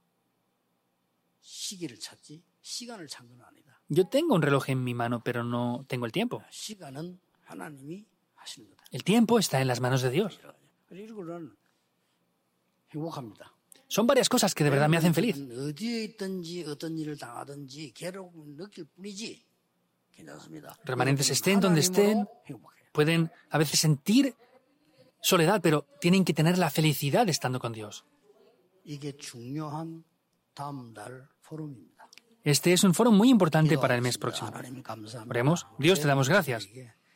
시계를 찾지 시간을 찾는 건 아니다. Yo tengo un reloj en mi mano, pero no tengo el tiempo. 시간은 하나님이 하시는 거다. El tiempo está en las manos de Dios. 이런 거는 행복합니다. Son varias cosas que de verdad me hacen feliz. 어디에 있든지 어떤 일을 당하든지 괴로움을 느낄 뿐이지 괜찮습니다. Remanentes estén donde estén, pueden a veces sentir soledad, pero tienen que tener la felicidad estando con Dios. 이게 중요한 다음 달 포럼입니다. Este es un foro muy importante para el mes próximo. Oremos. Dios, te damos gracias.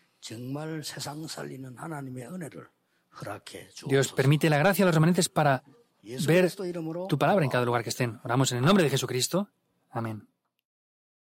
Dios, permite la gracia a los remanentes para ver tu palabra en cada lugar que estén. Oramos en el nombre de Jesucristo. Amén.